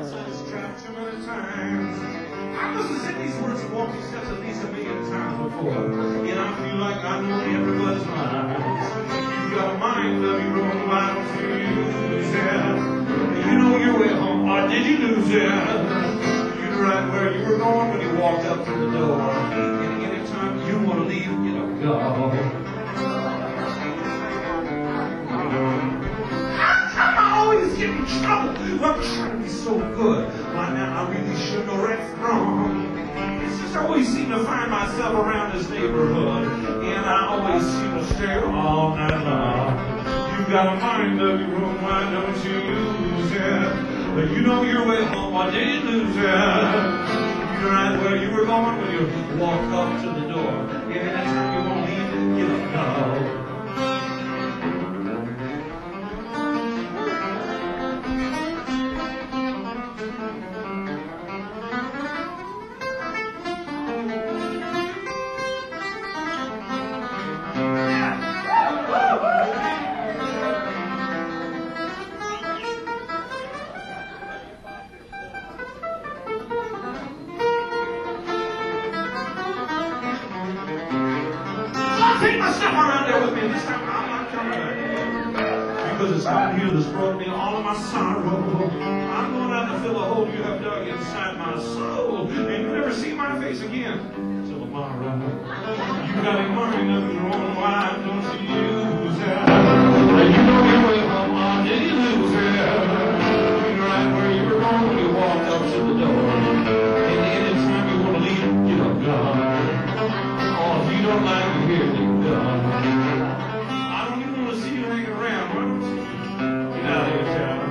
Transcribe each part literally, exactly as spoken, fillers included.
outside this trap too many times. I must have said these words and walked these steps at least a million times before. And I feel like I know everybody's mind. You got a mind of your own, why don't you use it? You know your way home, or did you lose it? You're right where you were going when you walked up to the door. And anytime you want to leave, you know, go. Get in trouble. I'm trying to be so good. Why now I really should know right from wrong. It's just I always seem to find myself around this neighborhood, and I always seem to stay all night long. You got a mind of your own, why don't you use it? But you know your way home, why did you lose it? You're right where you were going when you walked up to the door. And anytime you won't leave, you don't know. Take my stuff around there with me. This time I'm not coming back. Because it's something here that's brought me all of my sorrow. I'm going to have to fill a hole you have dug inside my soul. And you'll never see my face again till tomorrow. You got a mind of your own, why don't you use it? And you know your way home, why did you lose it? You're right where you were going when you walked up to the door. And anytime you want to leave, you don't go. Oh, if you don't like it here, I don't even want to see you hanging around. Why don't you get out of here, town?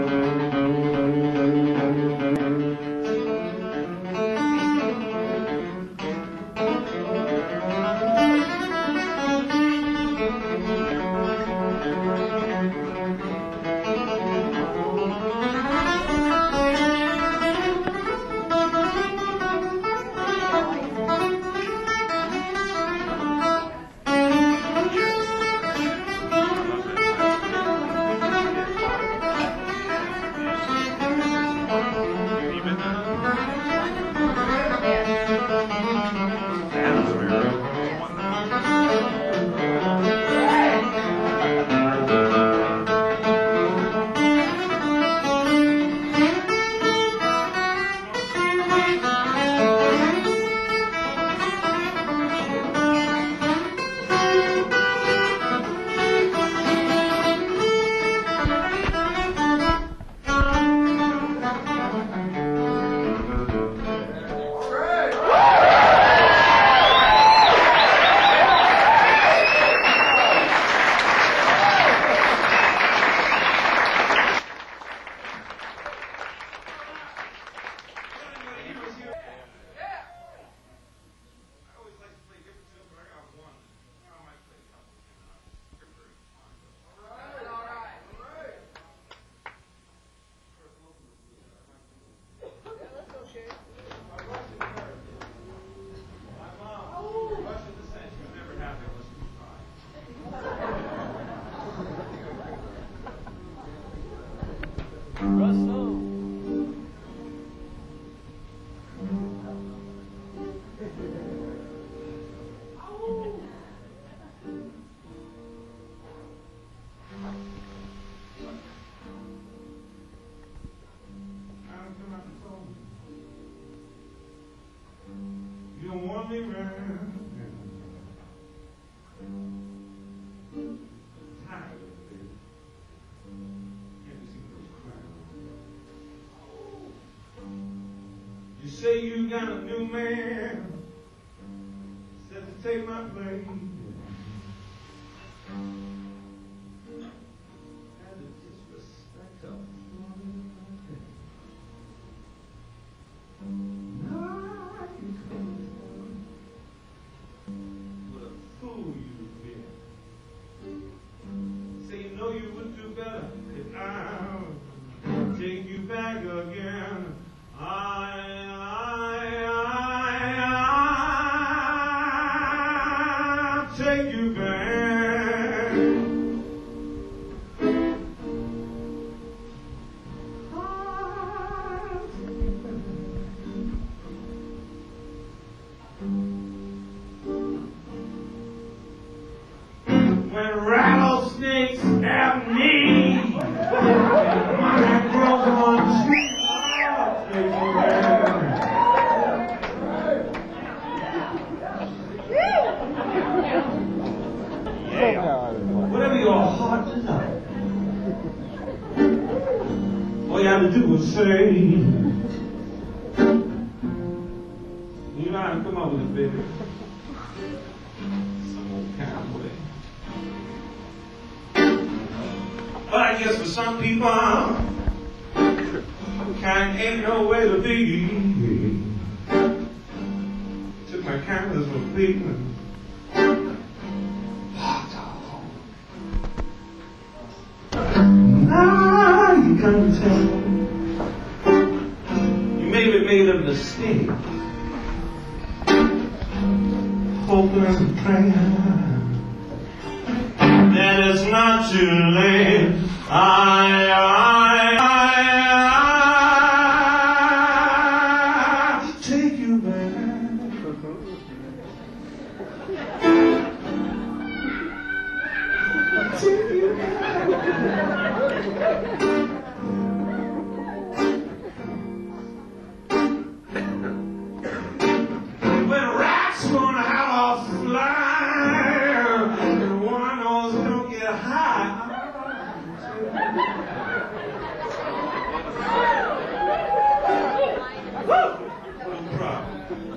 You don't want me around. Tired of it, baby. Can't you see those crowns? You say you got a new man, said to take my place. Had to disrespect her. Take you back again. I, I, I, would say, you know how to come up with it, baby. Some old kind of way. But I guess for some people, kind ain't no way to be. Took my kindness from people. Now you come to tell me you maybe made a mistake. Hoping and praying that it's not too late. I, I, I, I take you back. Take you back. When rats gonna have a fly, and one knows don't get high. No problem.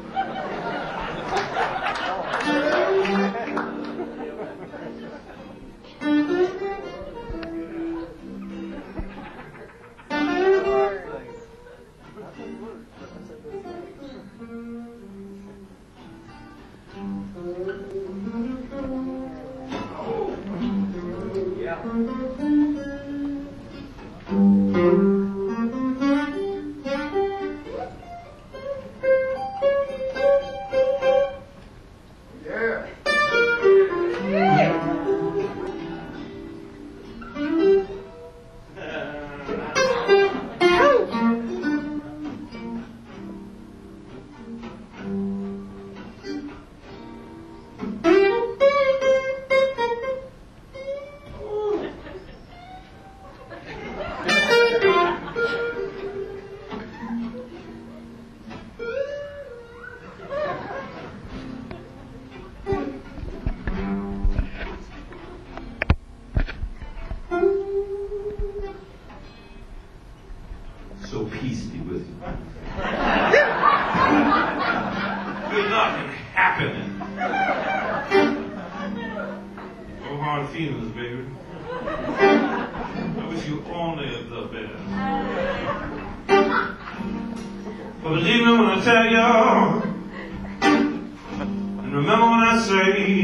So peace be with you. Good luck and happening. No hard feelings, baby. I wish you only the best. But believe me when I tell you, and remember when I say,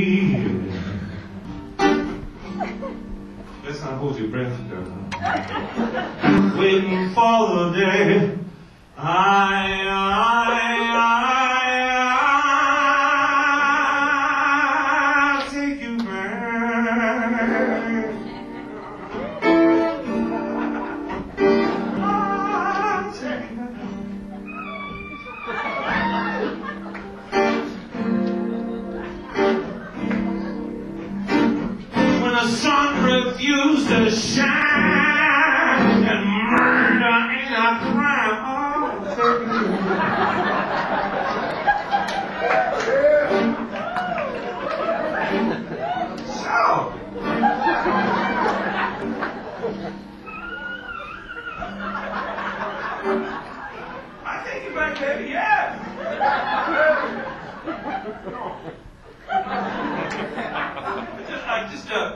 let's not hold your breath, girl. Waiting for the day I, I, I, I take you back. I'll take you back. When the sun refused to shine and murder ain't a crime, oh, take you so I take you back, baby, yeah. Just like just uh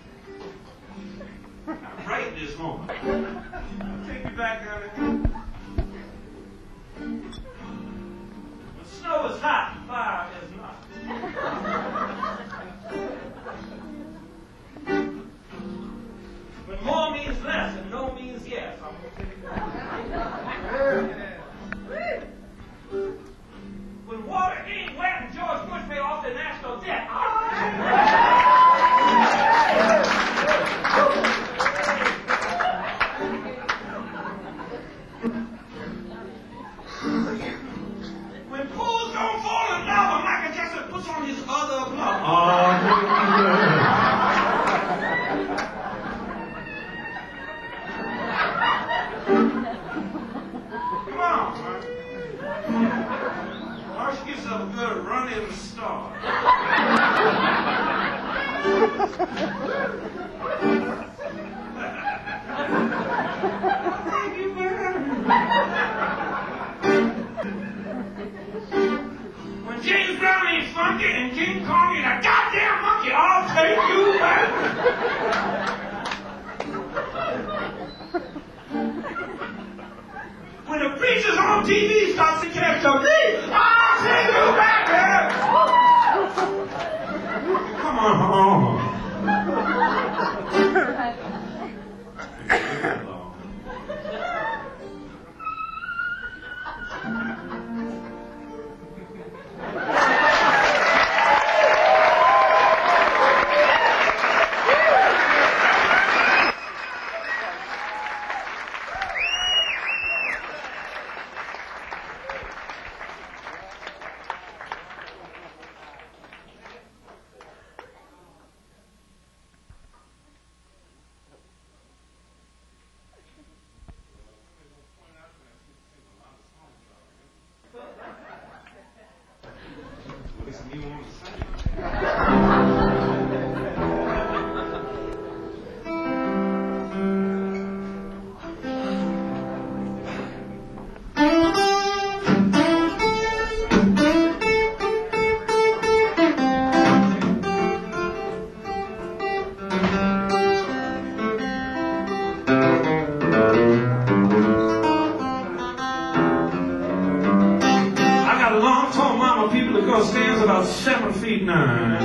right this moment. I'll take you back, honey. When snow is hot, fire is not. When more means less and no means yes, I'm going to take you back. When water ain't wet and George Bush paid off the national debt, when fools don't fall in love and Michael Jackson puts on his other glove. Oh, come on, man. Why don't you give yourself a good running start? Thank you, man. when the preachers on T V start to catch up me, I'll take you back there. Come on. Stands about seven feet nine.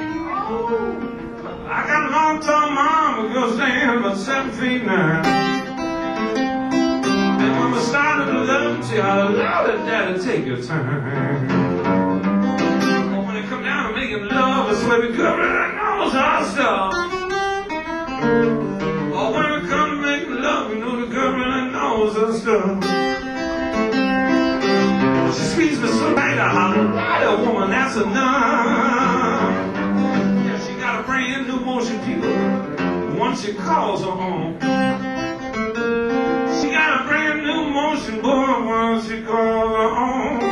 I got a long tall mama, girl stands about seven feet nine. And when we started to love, see, I allowed it, daddy, take your time. But when it come down to making love, that's where we cover our nose, our stuff. Or when it come to making love, you know the girl really knows her stuff. She squeezed me so tight, I hollered, right, a woman, that's enough. Yeah, she got a brand new motion, people, once she calls her home. She got a brand new motion, boy, once she calls her home.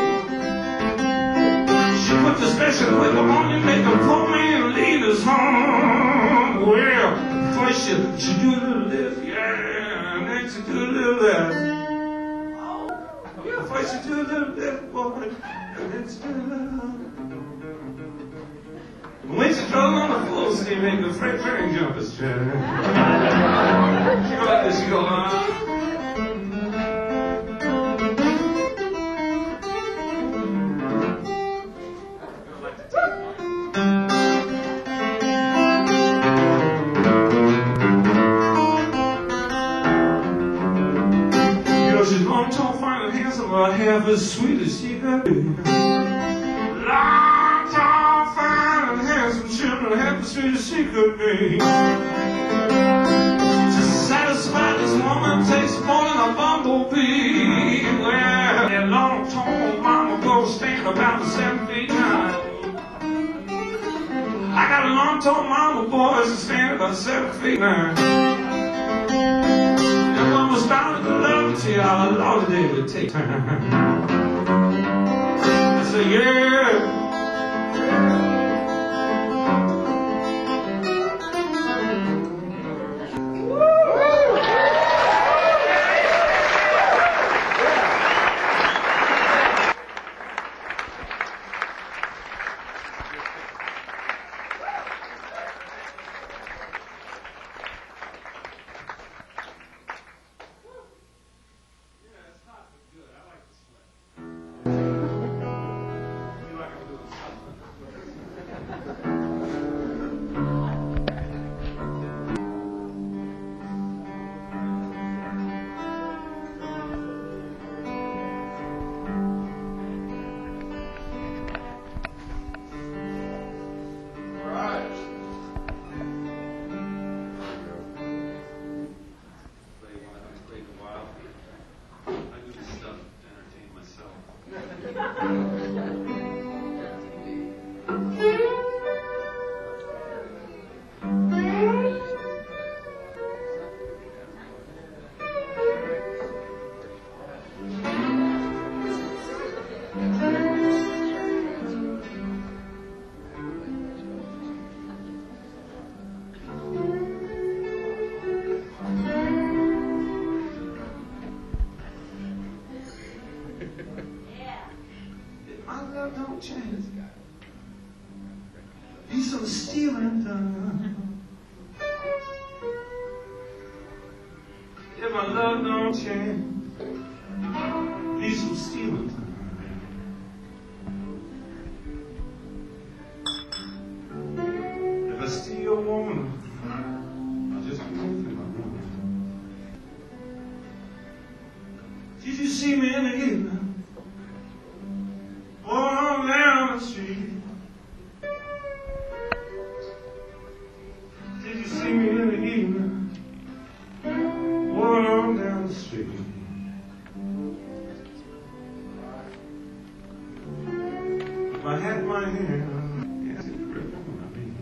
She put the special whip on you, make her pull me and leave us home. Well, first she, she do a little this, yeah, and then she do a little that. First you do a little bit, boy, and then she do a little. When she drove on the floor, she make the Fred Perry jump his chair. She go like this, she go, uh. She's long, tall, fine, and handsome, but half as sweet as she could be. Long, tall, fine, and handsome, children, half as sweet as she could be. To satisfy this woman takes more than a bumblebee. Well, that long, tall mama goes stand about seven feet high. I got a long, tall mama, boys, that stand about seven feet nine. Started to love to you, I love it, it would take time. I said, yeah. Don't change. Be so still and done. If my love don't change, be some stealing time. If I steal your woman, I'll just be moving my woman. Did you see me in the evening? Walking down the street. Did you see me in the evening? Walking on down the street. If I had my hand, yes, it would rip on my knee.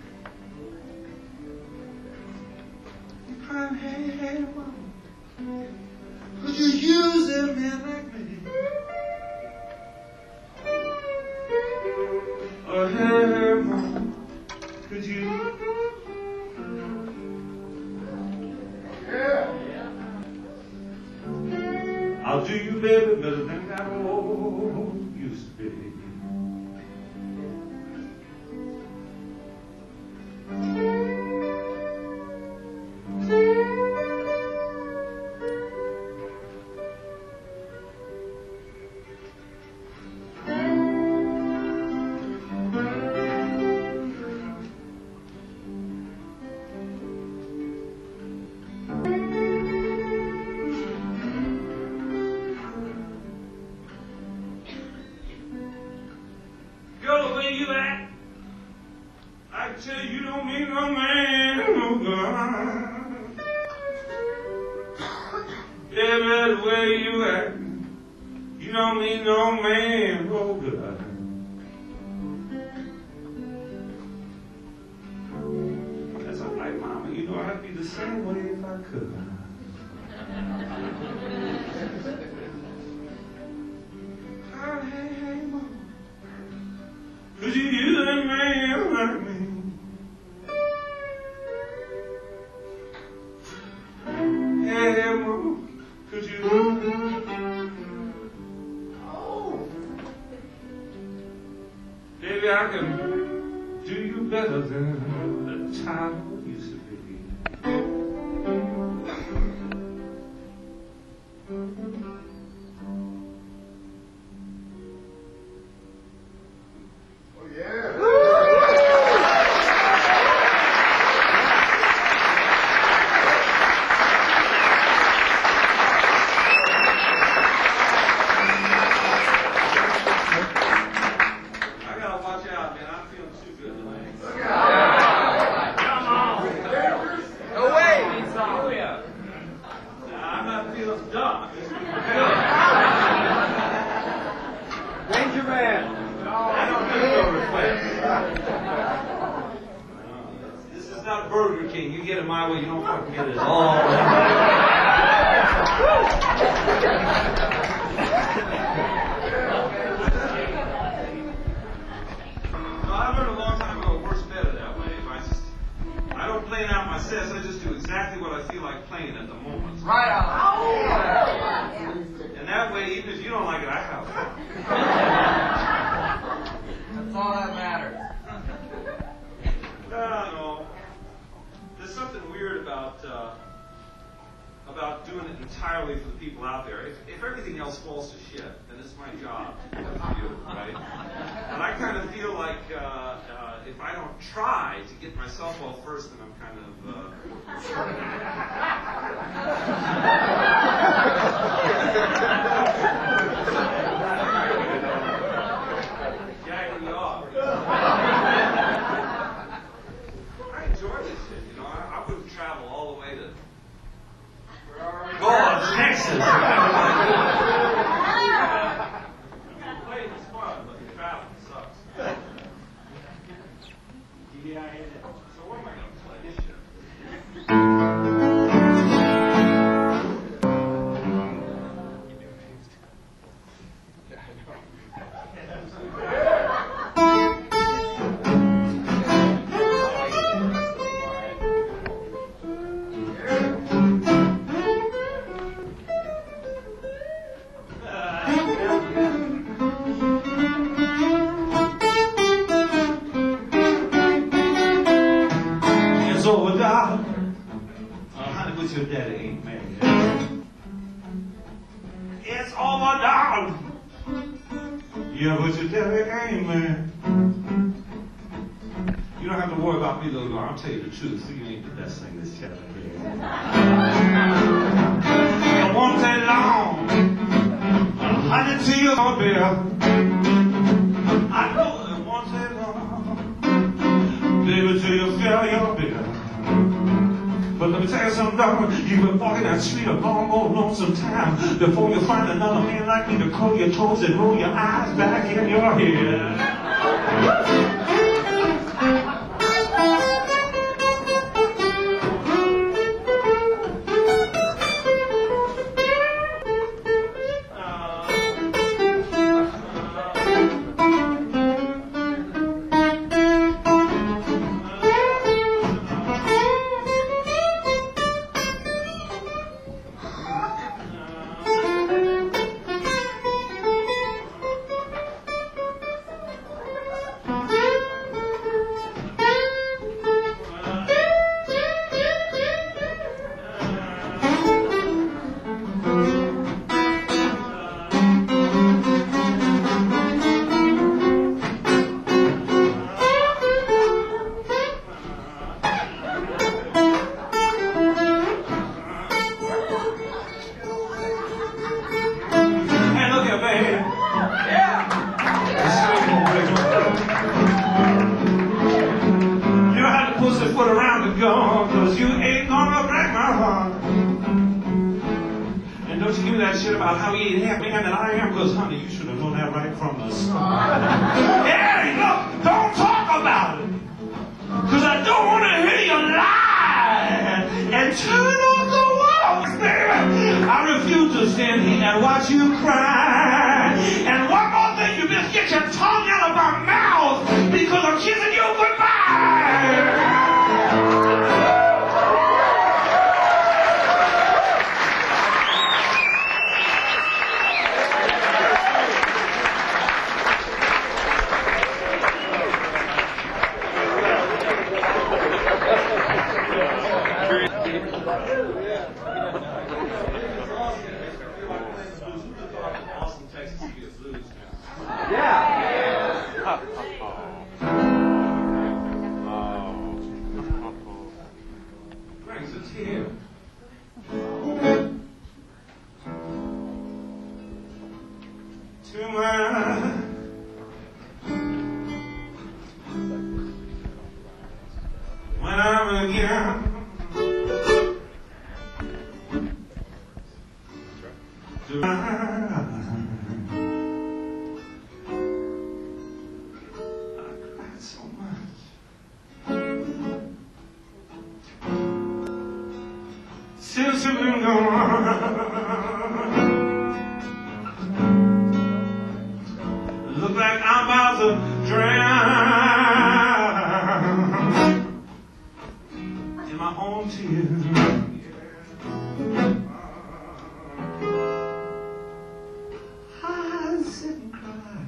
You crying, hey, hey, mama, could you use a man like me? Oh, hey, hey, mama, could you? I'll do you, baby, better than that old used to be. You act, I tell you, you don't mean no man, no God. Baby, the way you act, you don't mean no man, no God. That's all right, mama. You know I'd be the same way if I could. Oh, hey, hey, mama. Could you use a man like me? Hey, mama, could you? Oh, baby, I can do you better than the time used to be. This is not Burger King. You get it my way, you don't fucking get it at all. Well, I learned a long time ago it works better that way. If I just, I don't plan out my sets, I just do exactly what I feel like playing at the moment. Right on. And that way, even if you don't like it, I have fun. That's all that matters. Uh, no. There's something weird about uh, about doing it entirely for the people out there. If, if everything else falls to shit, then it's my job to do it for you, right? And I kind of feel like uh, uh, if I don't try to get myself off first, then I'm kind of uh, gagging you off. I enjoy this shit, you know. I, I wouldn't travel all the way to God, Texas. Playing is fun, but the travel sucks. Yeah, I hate it. So what am I going to play this shit? it's over, dog. Yeah, but your daddy ain't, man. You don't have to worry about me, little girl. I'll tell you the truth. You ain't the best thing this chapter here. It won't take long. A hundred to your bill. I know it won't take long. Baby, till you fill your bill. But let me tell you something, dog. You've been walking that street a long, old, lonesome time before you find another man like me to curl your toes and roll your eyes back in your head. About how he ain't happy man that I am, because honey, you should have known that right from the start. Hey, look, don't talk about it, because I don't want to hear you lie and turn on the walls, baby. I refuse to stand here and watch you cry. And one more thing, you just get your tongue out of my mouth because I'm kissing you goodbye. Since you've been gone, look like I'm about to drown in my own tears. I sit and cry,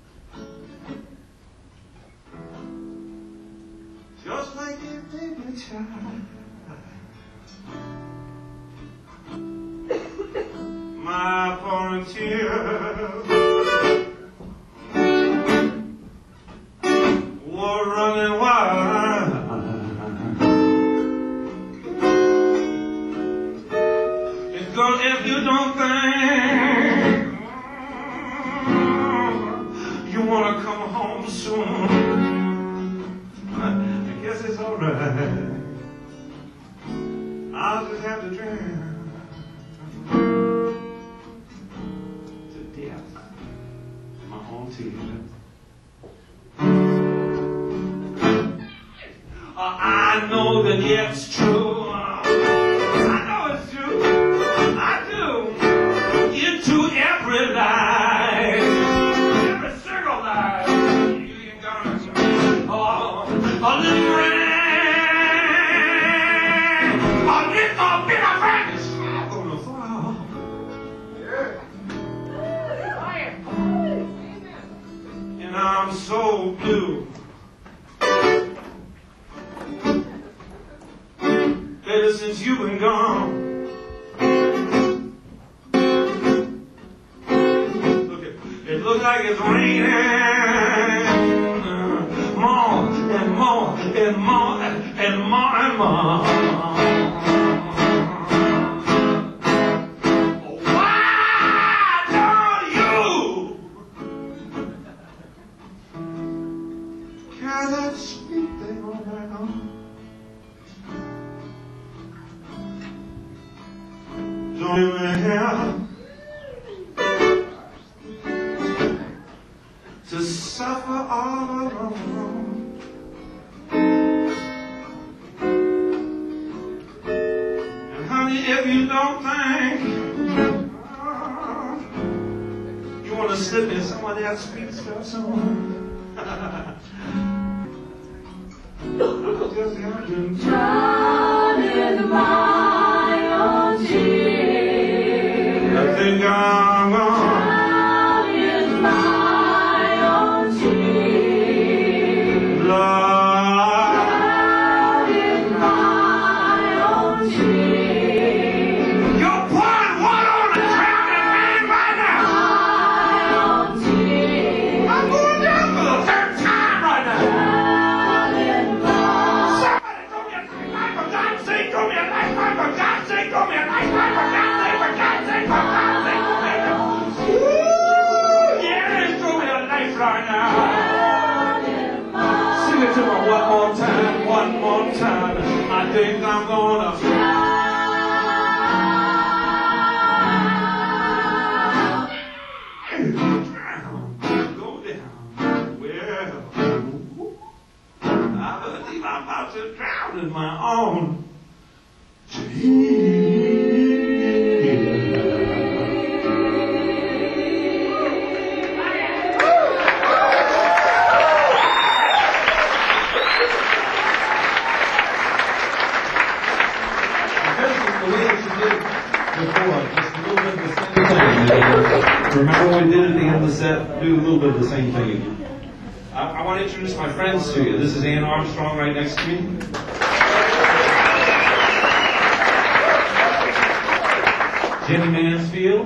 just like a baby child. My pouring tears were running wild. And girl, if you don't think you wanna come home soon, I guess it's alright. I'll just have to drown I know that it's true. I know it's true. I do. Into every life, every single life, you ain't gonna oh, a little rain, a little bit of rain is gonna fall. And I'm so blue. Baby, since you've been gone, It looks like it's raining more and more and more and more and more. Why don't you carry that sweet thing around? Don't even have to suffer all alone. And honey, if you don't think uh, you want to slip in some of that sweet stuff somewhere, just got to drown in my own tears. I think I'm gonna right now. Sing it to me one more time, one more time. I think I'm gonna drown, go down. Well, I believe I'm about to drown in my own tears. Remember when we did at the end of the set? Do a little bit of the same thing again. I, I want to introduce my friends to you. This is Ann Armstrong right next to me. Jenny Mansfield.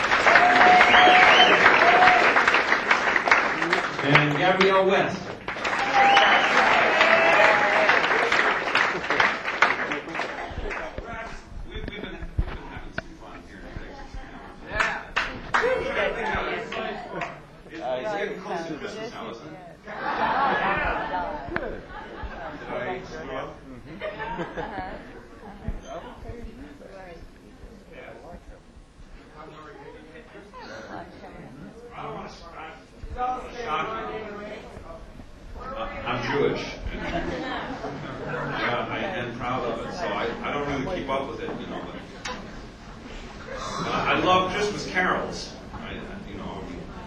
And Gabrielle West. I'm Jewish, and, yeah, I am proud of it, so I, I don't really keep up with it, you know. But, uh, I love Christmas carols, I, you know.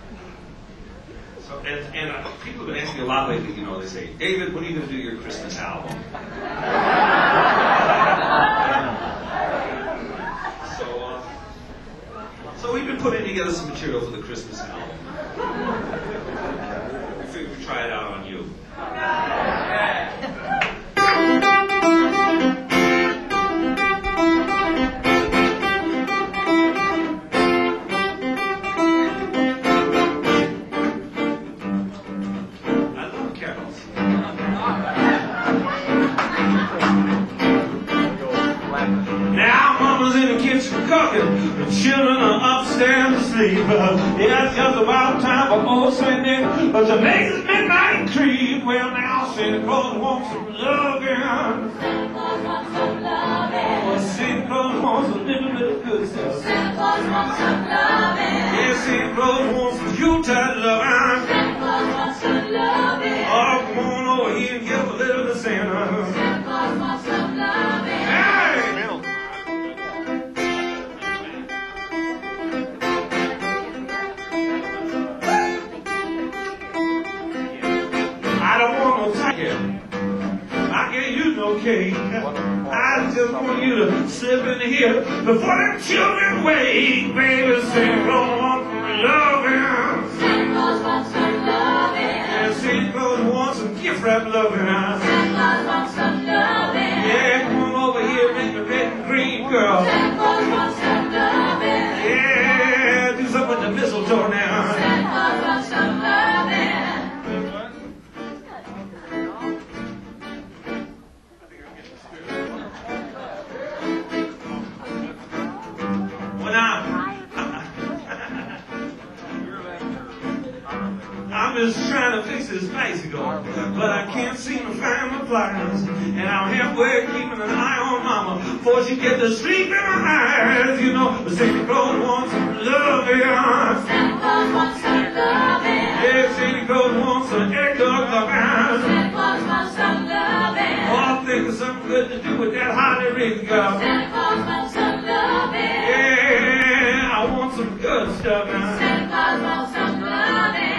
So, and and uh, people have been asking me a lot lately, you know, they say, David, when are you going to do your Christmas album? so, uh, so we've been putting together some material for the Christmas album. We figured we'd try it out on you. Cooking, the children are upstairs asleep. Uh, yeah, it's just about time for old Saint Nick but to make his midnight creep. Well, now Santa Claus wants some loving. Santa Claus wants some loving. Well, Santa Claus wants a little bit of good stuff. Santa Claus wants some loving. Yeah, Santa Claus wants some Yuletide loving. Santa Claus wants some loving. Oh, come on over here and give a little to Santa. Santa Claus wants some loving. Hey! I don't want no ticket. I can't use no cake. I just want you to slip in here before them children wake. Baby, Santa Claus wants some loving. Santa Claus wants some loving. And Santa Claus wants some gift wrap loving. Santa Claus wants some loving. Yeah, come on over here, make the red and green girl. Santa Claus wants some loving. Yeah, do something with the mistletoe now. Santa Claus Bob is trying to fix his bicycle, but I can't seem to find my pliers. And I'm halfway keeping an eye on Mama before she gets the sleep in my eyes. You know, the Santa Claus wants some loving. Santa Claus wants some loving. Yeah, Santa Claus wants some egg dog loving. Santa Claus wants some loving. Oh, I'm thinking something good to do with that Harley rig girl. Santa Claus wants some loving. Yeah, I want some good stuff now. Santa Claus wants some loving.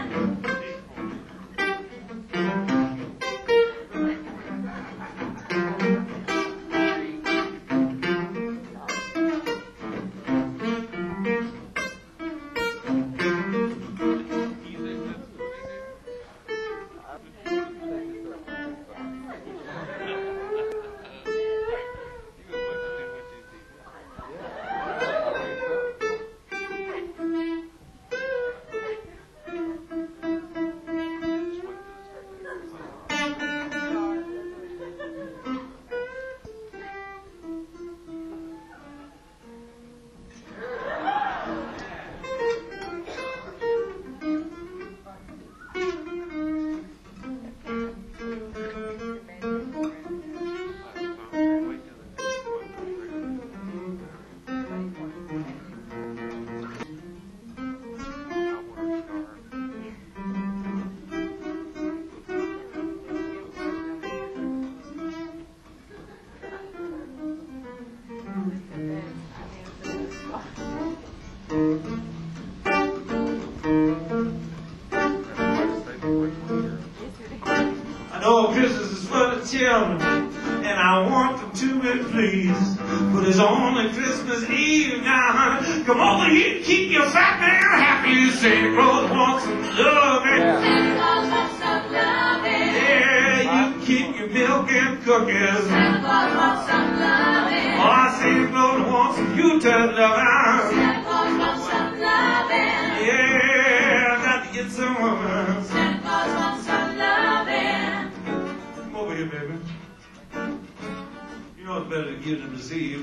I know Christmas is for the children, and I want them to be pleased. But it's only Christmas Eve now, honey. Come over here and keep your fat man happy. Santa Claus wants some loving. Santa Claus wants some loving. Yeah, you keep your milk and cookies. Santa Claus wants some loving. Oh, Santa Claus wants some Utah loving. Santa Claus wants some loving. Yeah, I got to get some woman. Santa Claus wants some loving. Come over here, baby. You know it's better to give than receive.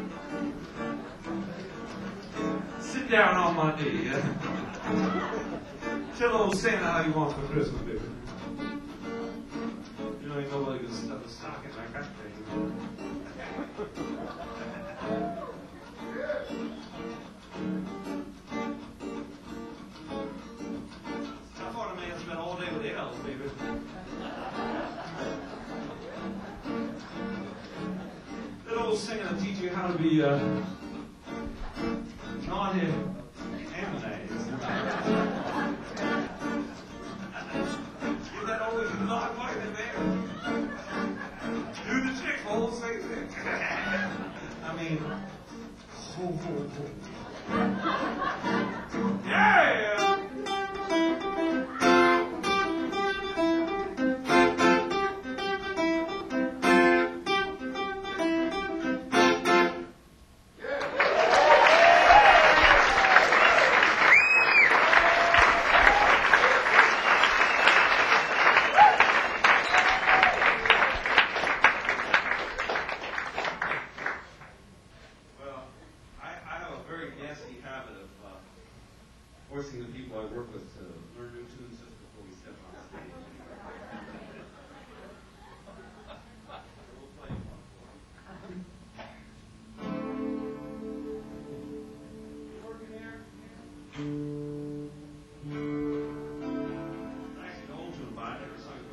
Sit down on my knee. Tell old Santa how you want for Christmas, baby. You know, ain't nobody can stuff a stocking like that thing. Tough on a man spent all day with the elves, baby. That old singer will teach you how to be uh, naughty and nice. Get that always not like the man. Do the trick, old say trick. I mean, ho, ho, ho. Yeah! Forcing the people I work with to learn new tunes just before we step on stage. We'll play one for you. You working there? Actually, an old tune, but I never sung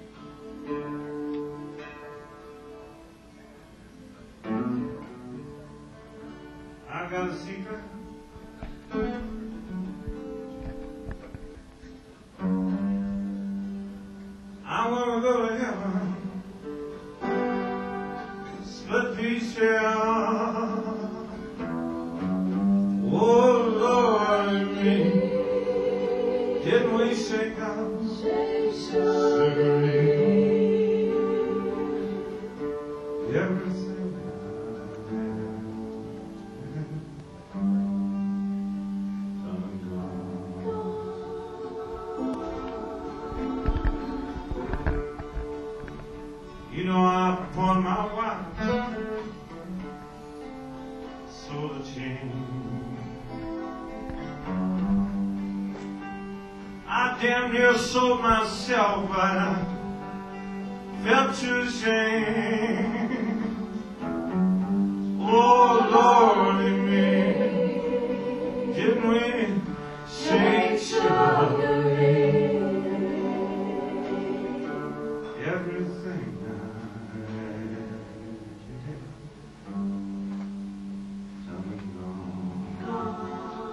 it before. I've got a secret. I wanna go to heaven, split peace share. Oh Lord and me, didn't we shake out cigarette? Everything you know I upon my wife so the chain I I damn near sold myself, but I felt too ashamed. Oh, Lord, in me, didn't we shake sugar? Everything I had, come and gone.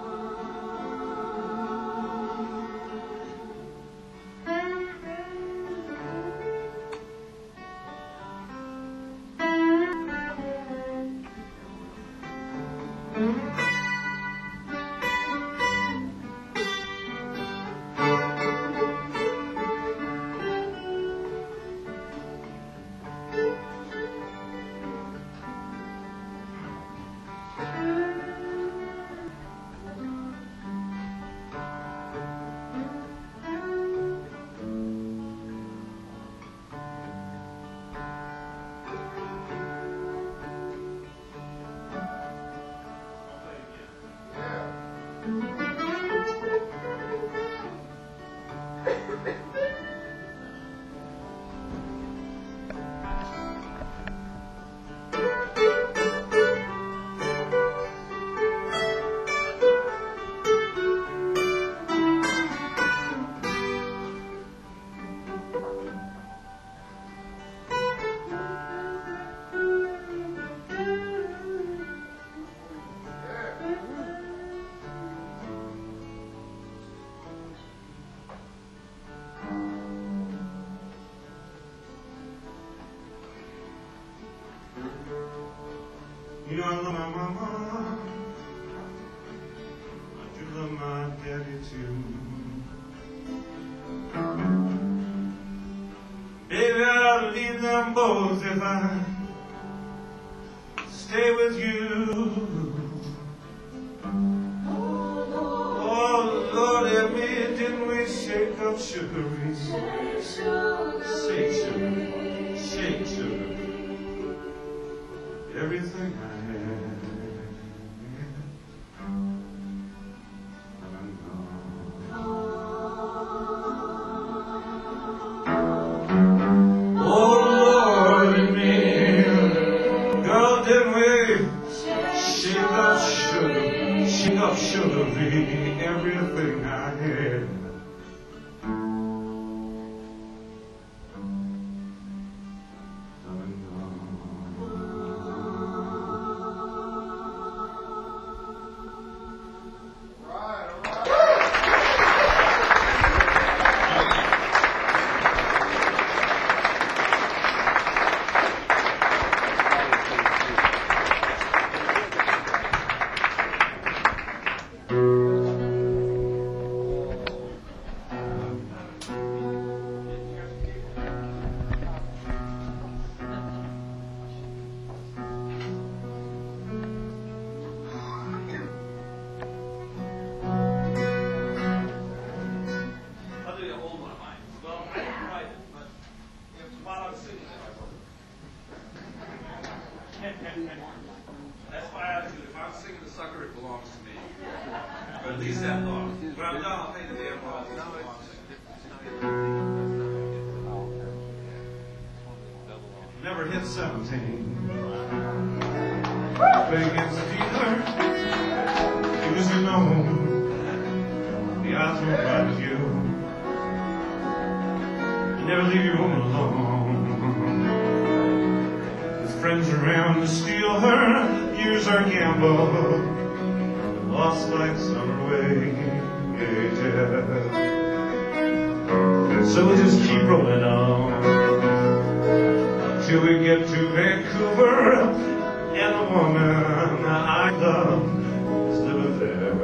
You know I love my mama, I do love my daddy too. Baby, I'll leave them both if I stay with you. Oh, Lord, help me, didn't we shake up sugaries? Shake sugar, shake sugar. Everything I had, I'm gone. Oh, Lord, me, girl, didn't we shake up sugar, shake up sugar, everything I had. That's why I asked you, if I'm singing the sucker, it belongs to me. Or at least that long. When I'm done, I'll pay the damn royalties. It belongs to me. Never hit seventeen. Play against the dealer. He was alone. The odds were right with you. You never leave your woman alone. With friends around to steal her, years are gambled, lost like summer wages. So we'll just keep rolling on till we get to Vancouver, and the woman I love is living there.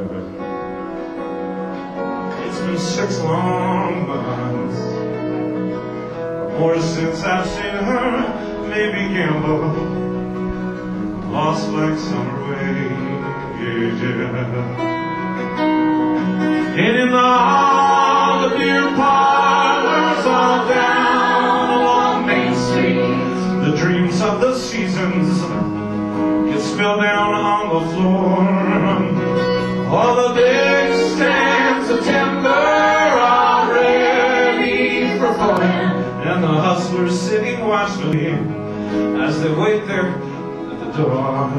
It's been six long months, more since I've seen her, maybe gamble, lost like summer wages. And in all the beer parlors all down along Main Street, the dreams of the seasons get spilled down on the floor. All the big stands of timber are And the hustlers sitting watchfully as they wait there at the door.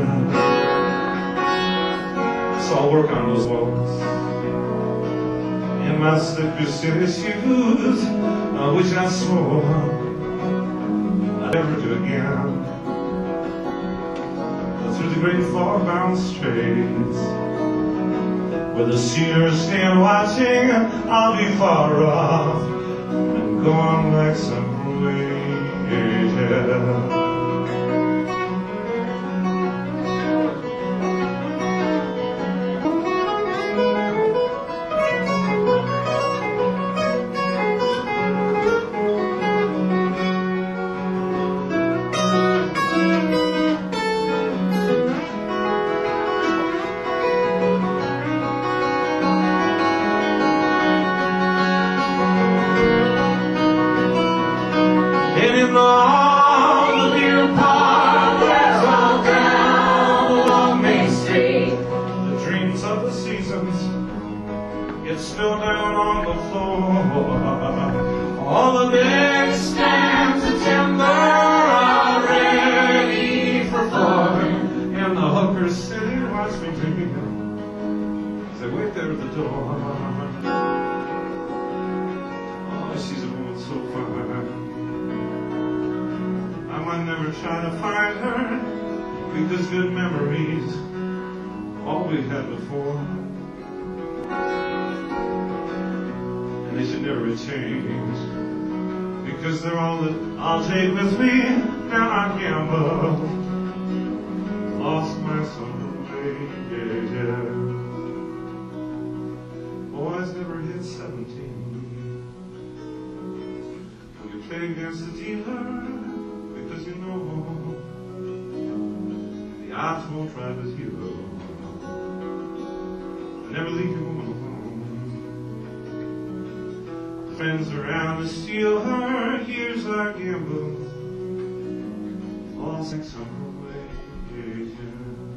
So I'll work on those walls in my slippery city shoes, uh, which I swore I'd never do again. But through the great far-bound straits, where the seers stand watching, I'll be far off and gone like some parade. And in all the beer parlors all down along Main Street, the dreams of the seasons get spilled down on the floor. All the big stands of timber are ready for flooring, and the hookers sit and watch me drinking as they wait there at the door. Oh, she's a woman so fine, I might never try to find her, because good memories all we had before, and they should never be changed, because they're all that I'll take with me. Now I gambled, lost my soul away, yeah, yeah. Boys never hit seventeen. When you play against the dealer, because you know the odds won't drive his hero, and never leave your woman alone. Friends around to steal her, here's our gamble, all six on her way, yeah, yeah.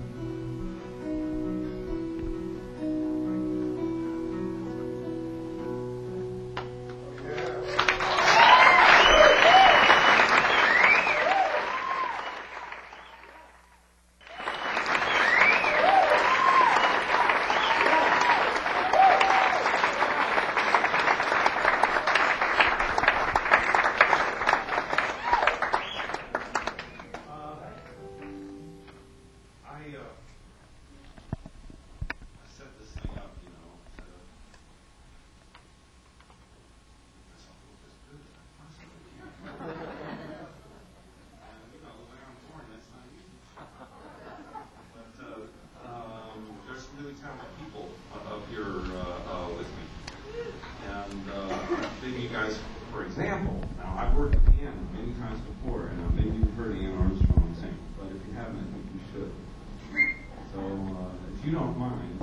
People up here uh, uh, with me, and uh, maybe you guys, for example, now I've worked with Ann many times before, and uh, maybe you've heard Ann Armstrong sing, but if you haven't, I think you should. So uh, if you don't mind.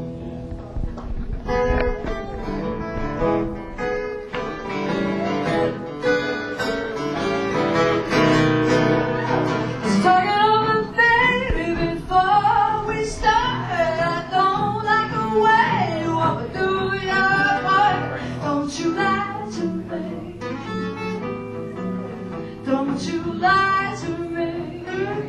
Don't you lie to me.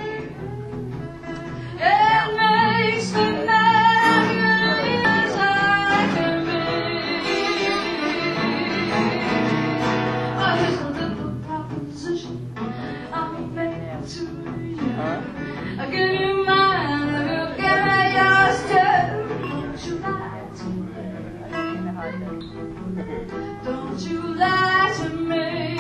It makes me mad as I can be. Oh, here's a little proposition I'll make to you. I'll give you mine, I'll give me yours too. Don't you lie to me. Don't you lie to me.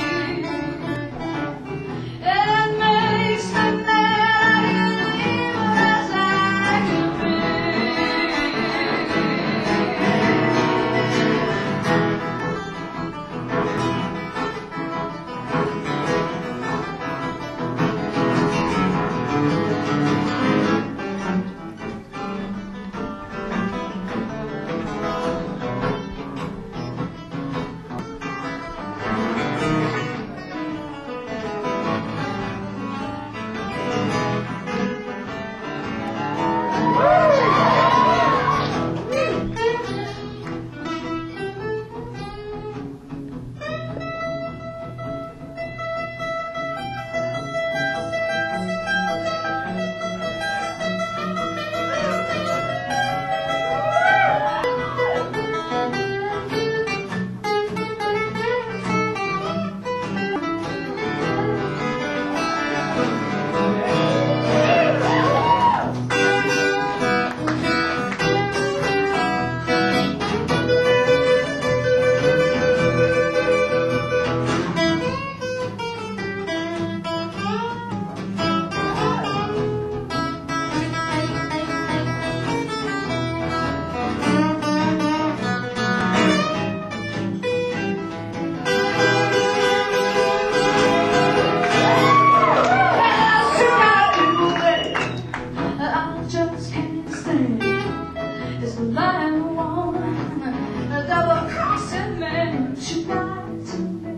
Don't you lie to me.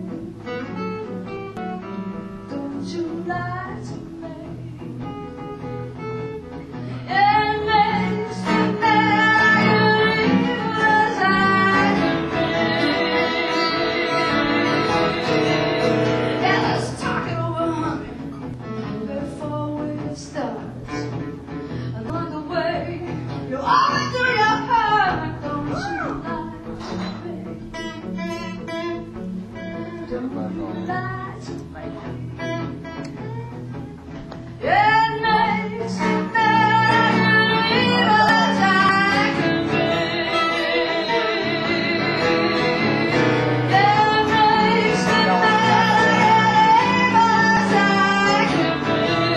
Don't you lie to me. It makes me mad as I can be. Yeah, let's talk it over, honey, before we start. Along the way, you always do your part. Don't you lie to me. Don't you lie to me. It makes me mad as I can be. It makes me mad as I can be.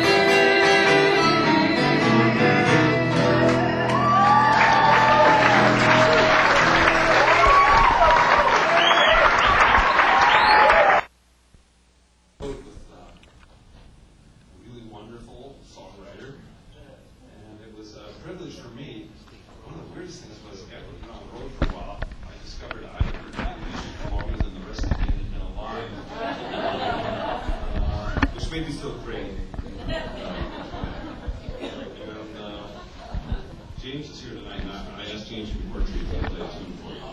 With uh, a really wonderful songwriter, and it was a privilege for me. One of the weirdest things was after we've been on the road for a while, I discovered I had heard that music for longer than the rest of the band had been alive, uh, which made me feel great. And uh, James is here tonight, and I, I asked James to record to play a tune for you.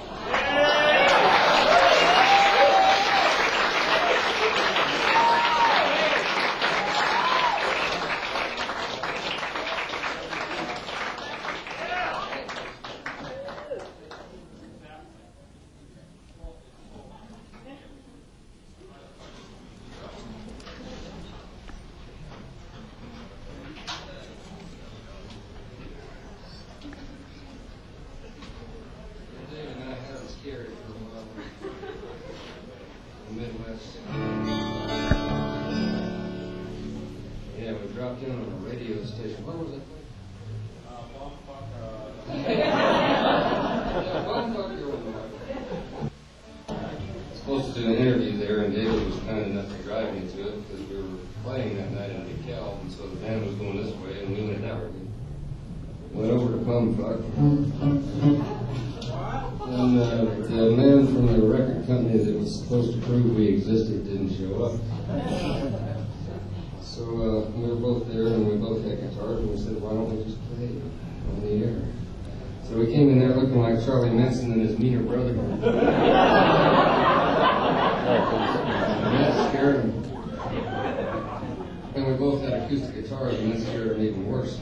Dave and I had us carried for a while in the Midwest. Yeah, we dropped in on a radio station. What was it? Yeah, Bumfuck Illinois. Supposed to do an interview there, and David was kind enough to drive me to it because we were playing that night in DeKalb, and so the band was going this way, and we went that way. Went over to Bumfuck. And uh, the man from the record company that was supposed to prove we existed didn't show up. So uh, we were both there, and we both had guitars, and we said, why don't we just play on the air? So we came in there looking like Charlie Manson and his meaner brother. And that scared him. And we both had acoustic guitars, and that scared him even worse.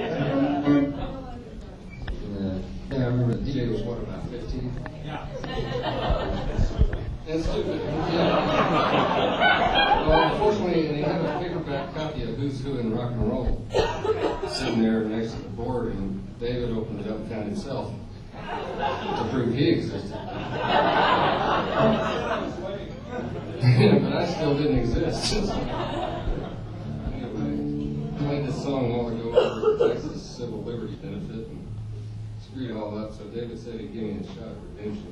Yeah, I remember the D J was what, about fifteen? Yeah. That's stupid. Yeah. Well, unfortunately, they had a paperback copy of Who's Who in Rock and Roll sitting there next to the board, and David opened it up and found himself to prove he existed. But I still didn't exist. Anyway, I played this song a while ago for Texas Civil Liberty benefit. And screwed it all up, so David said he'd give me a shot at redemption.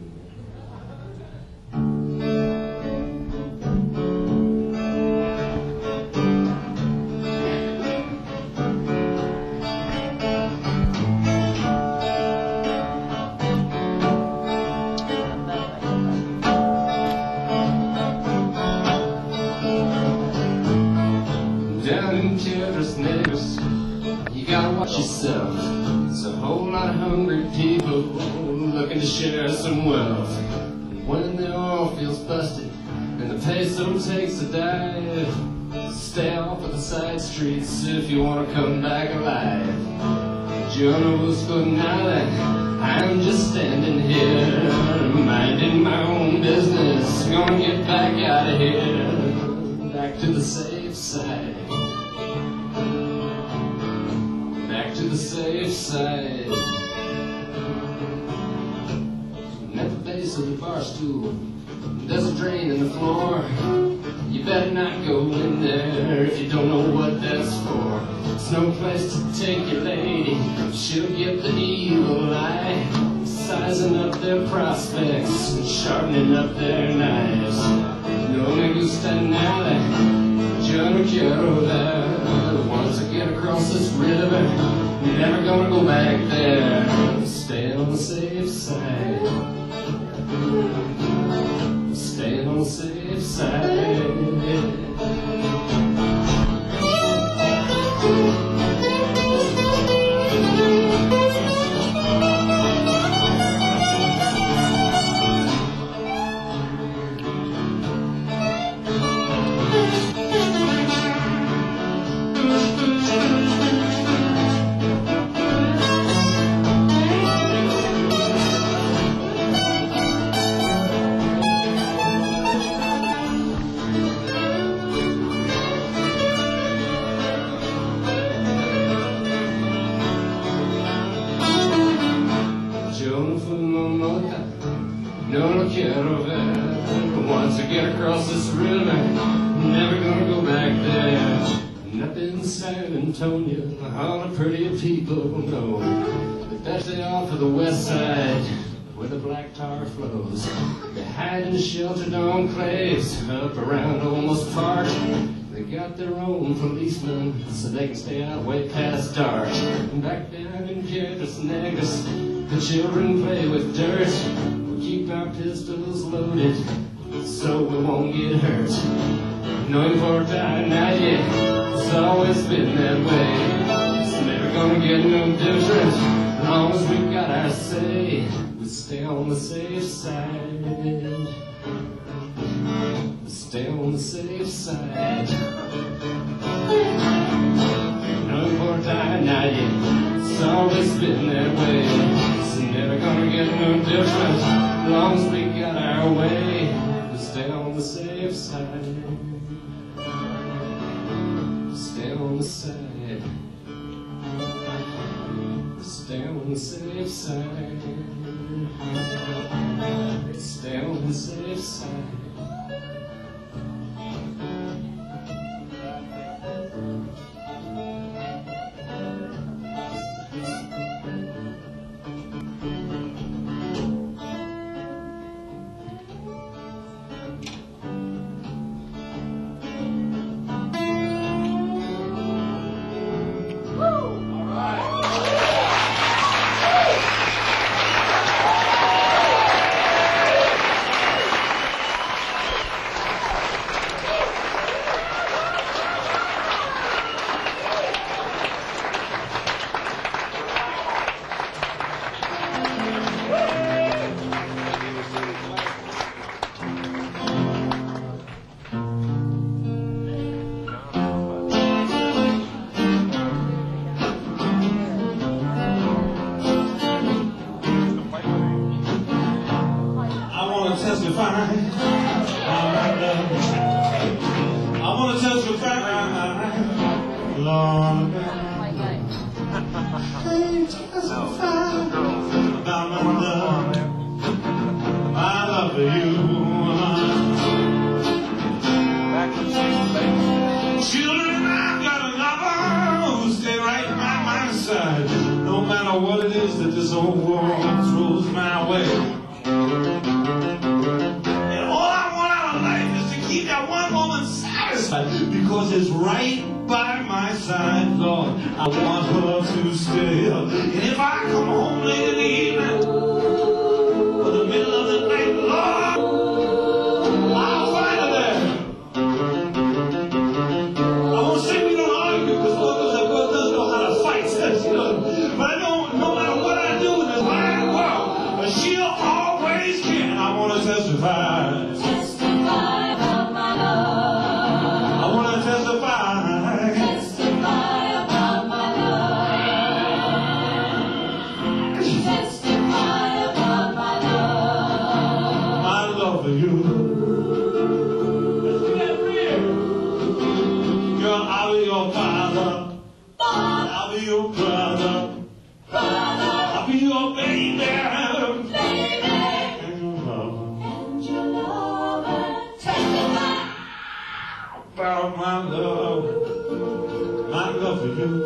Down in Childress Neighbors, you gotta watch yourself. It's a whole lot of hungry people looking to share some wealth. When the oil feels busted and the peso takes a dive, stay off of the side streets if you want to come back alive. Journals night, I'm just standing here, minding my own business, gonna get back out of here, back to the safe side. Back to the safe side. At the base of the bar stool, there's a drain in the floor. You better not go in there if you don't know what that's for. It's no place to take your lady, she'll get the evil eye, sizing up their prospects and sharpening up their knives. No me gusta nada, yo no quiero ver. Once I get across this river, never gonna go back there. Stay on the safe side. no caravan. Once I get across this river, never gonna go back there. And up in San Antonio, all the pretty people know that that's they off of the west side, where the black tar flows. They hide in sheltered enclaves up around Olmos Park. They got their own policemen so they can stay out way past dark. And back down in Campus Negus, the children play with dirt. We keep our pistols loaded so we won't get hurt. Knowing for a time now, yeah, it's always been that way. It's never gonna get no different as long as we got our say. We stay on the safe side. We stay on the safe side. Knowing for a time now, yeah, it's always been that way. It's never gonna get no different as long as we got our way. We stay on the safe side. Stay on the side. Stay on the safe side. Stay on the safe side. Because it's right by my side, Lord. I want her to stay. And if I come home late in the evening, or the middle of the night, Lord, I'll find her there. I won't say we don't argue, because Lord knows that God doesn't know how to fight. You know? But I know no matter what I do in this wide world, she'll always care. I want to testify. Your brother, brother, I'll be your baby, baby, and your lover, and your lover. Testify about my love, my love for you.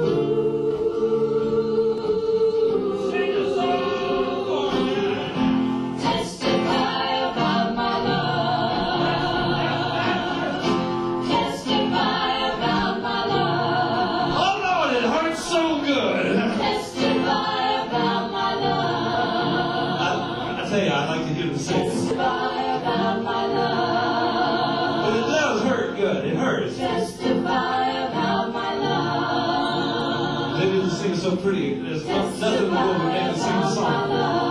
Sing a song for me. Testify about my love. Testify about my love. Oh Lord, it hurts so good. Testify about my love. I, I tell you, I like to hear them sing. Testify about my love. But it does hurt good. It hurts. Testify about my love. They didn't sing so pretty. There's Testify nothing more than make them sing a song.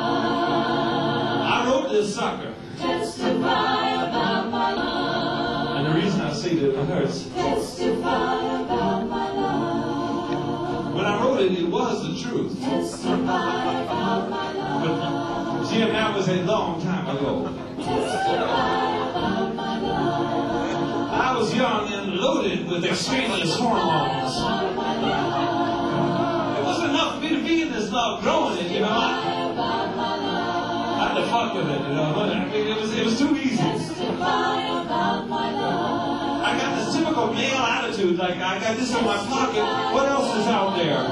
I wrote this sucker. Testify about my love. And the reason I say that it hurts. Testify about my love. When I wrote it, it was the truth. Testify about my love. But Jim, that was a long time ago. Testify about my love. I was young and loaded with extraneous hormones. It wasn't enough for me to be in this love, growing it, you know. I, I tried to fuck with it, you know. But I mean, it was it was too easy. Testify about my love. I got this typical male attitude, like I got this in my pocket. What else is out there?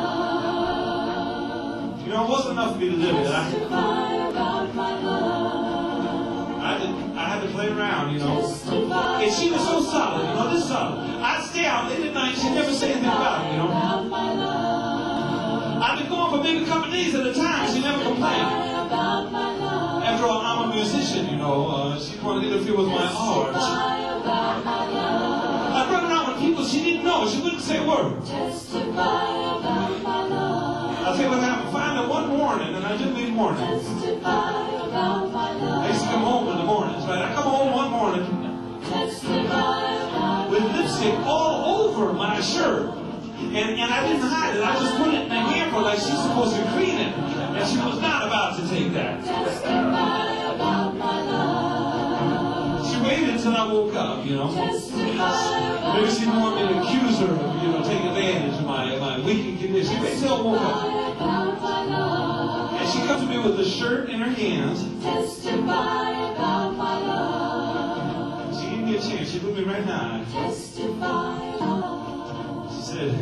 You know, it wasn't enough for me to live with. I, Testify about my love. I, did, I had to play around, you know. Testify And she was so solid, you know, this solid. I'd stay out late at night, she'd never say anything about it, you know. about my love. I'd been going for maybe a couple of days at a time, she never complained. About my love. After all, I'm a musician, you know, uh, she wanted to interfere with my art. Testify about my love. I'd run around with people she didn't know, she wouldn't say a word. Testify about my love. I'll tell you what happened. Finally, one morning, and I didn't leave morning. Testify about my love. I used to come home in the mornings, right? I come home one morning Testify about with lipstick all over my shirt. And, and I didn't hide it. I just put it in the hamper like she's supposed to clean it. And she was not about to take that. Testify about my love. She waited until I woke up, you know. Testify about Maybe she didn't want me to accuse her of, you know, taking advantage of my, my weakened condition. She waited until I woke up. about my love. And she comes to me with the shirt in her hands. Testify about my love. She gave me a chance. She looked me right in the eye. Testify about. She said,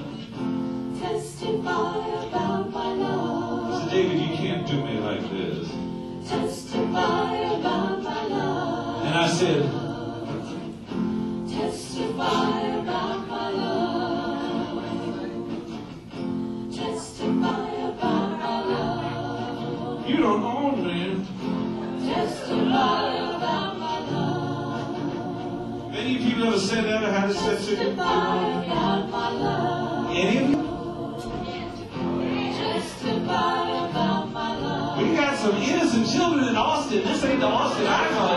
Testify about my she love. said, David, you can't do me like this. Testify about my love. And I said, Testify about my love. Testify about my love. you don't own me. Testify about my love. Many people ever said that or had it said to you? Testify about my love. Any of you? Testify about my love. We got some innocent children in Austin. This ain't the Austin I call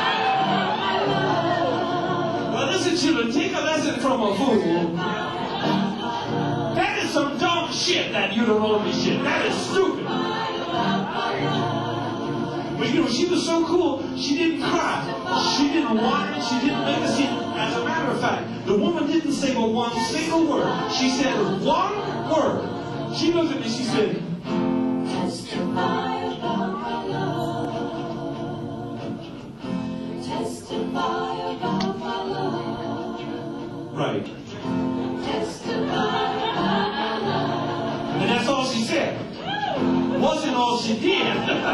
it. Well, listen, children, take a lesson from a fool. That is some dumb shit, that you don't own me shit. That is stupid. But you know, she was so cool, she didn't cry. She didn't whine. She didn't make a scene. As a matter of fact, the woman didn't say but one single word. She said one word. She looked at me, she said, Testify about my love. Testify about my love. right. Testify about my love. And that's all she said. Wasn't all she did.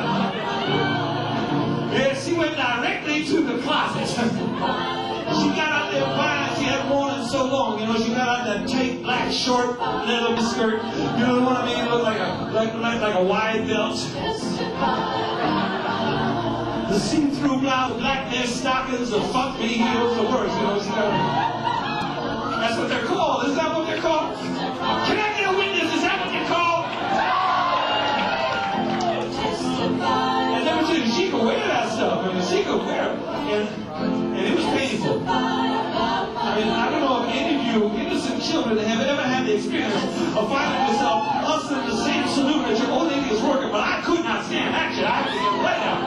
Yeah, she went directly to the closet. She got out there fine. She had worn it so long, you know. She got out that tight black short leather skirt. You know what I mean? It looked like a like like, like a wide belt. The see-through blouse, black knit stockings, the fuck me heels, the worst. You know, she got. That's what they're called. Is that what they're called? Can I get a witness? Is that what they're called? And let me tell you, she could wear that stuff. I mean, she could wear it. And, and it was painful. I mean, I don't know if any of you innocent children have ever had the experience of finding yourself hustling the same saloon that your old lady is working, but I could not stand that shit. I had to get right out.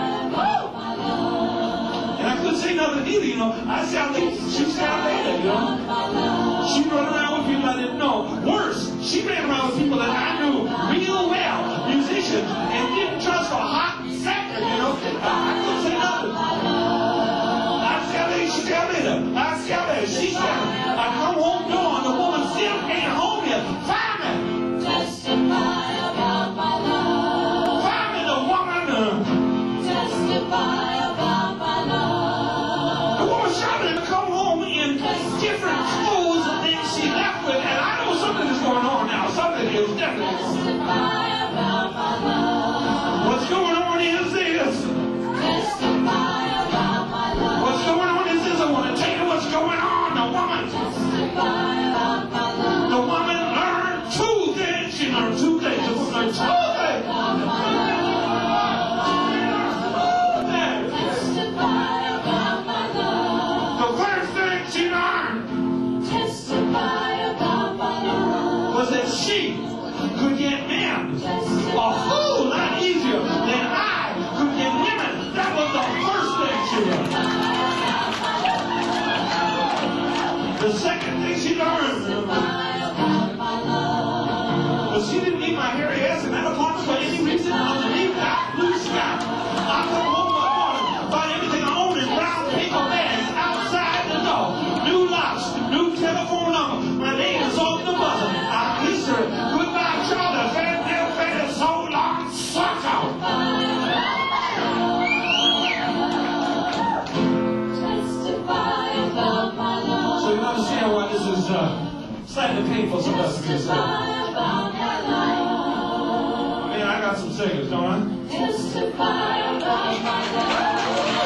And I couldn't say nothing either, you know. I sound like she sound later, you know. She run around with people I didn't know. Worse, she ran around with people that I knew real well, musicians, and didn't trust for a hot second, you know. I couldn't say nothing. I tell her, she tell me that. I tell her, she said, I come home doing, the woman still ain't home yet. Find me. Testify about my love. Find me the woman. Uh, Testify about my love. the woman shouted to come home in different clothes than she left with. And I know something is going on now. Something is definitely. Testify about my love. What's going on is this. Testify about my love. What's going on is this. I want to tell you what's going on. The woman. Testify about my love. The woman learned two things. She learned two things. The woman learned two things. About my love. Two things. uh, slightly painful sometimes for me to say. Man, I got some singers, don't I? Testify about my love.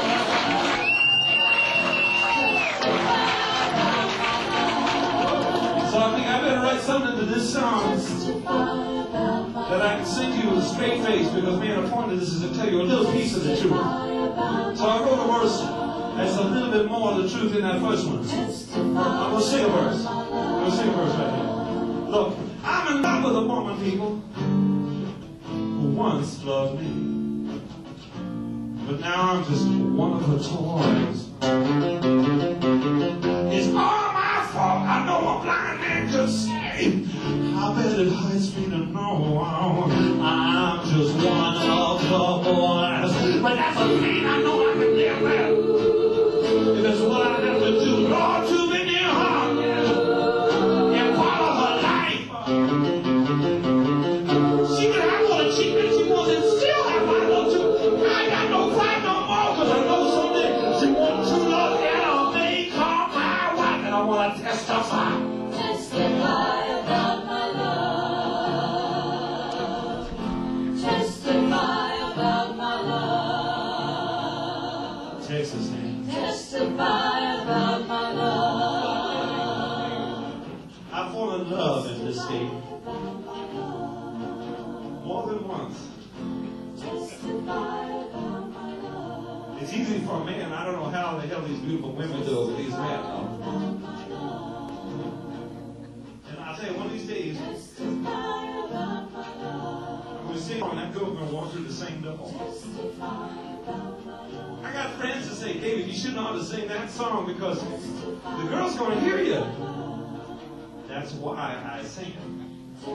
So I think I better write something to this song that I can sing to you with a straight face, because man, the point of this is to tell you a little piece of the truth. So I wrote a verse that's a little bit more of the truth in that first one. I'm going to sing a verse. I'm going to sing a verse right here. Look, I'm in love with a woman, people, who once loved me, but now I'm just one of her toys. It's all my fault. I know a blind man could say. I bet it hurts me to know I'm just one of the boys. But that's a pain I know I can live with. If that's what I have to do, Lord, to be near her and part of her life. She could have all the cheap she wants and still have my love too. I ain't got no pride no more, because I know someday she wants true love and I'll make her my wife. And I want to testify. Testify about my love. Testify about my love. Texas, man. Testify about my love. I fall in love in this state more than once. Testify about my love. It's easy for a man. I don't know how the hell these beautiful women do it with these men. Though. And I'll tell you, one of these days, I'm going to sing and that girl's going to walk through the same door. I got friends that say, David, you shouldn't ought to sing that song because the girl's going to hear you. That's why I sing it.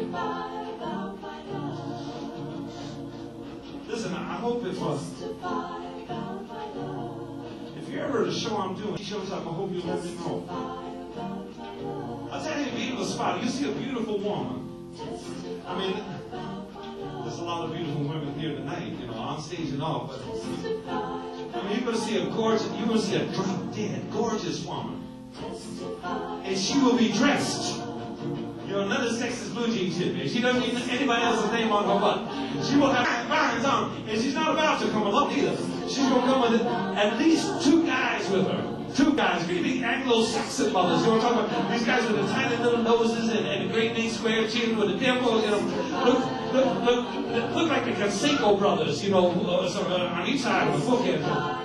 Listen, I hope if, uh, if you're ever at a show I'm doing, shows up, I hope you'll let me know. I'll tell you, a beautiful spot. You see a beautiful woman. I mean, there's a lot of beautiful women here tonight, you know, on stage and all, but I mean, you're going to see a gorgeous, you're going to see a drop dead, gorgeous woman. And she will be dressed. You know, none of Texas blue jeans hit me. She doesn't need anybody else's name on her butt. She will have vines on, and she's not about to come alone either. She's going to come with at least two guys with her. Two guys, big Anglo-Saxon mothers. You know what I'm talking about? These guys with the tiny little noses and, and the great big square chin with the dimples, you know, look, look, look, look like the Canseco brothers, you know, uh, so, uh, on each side of the bookend.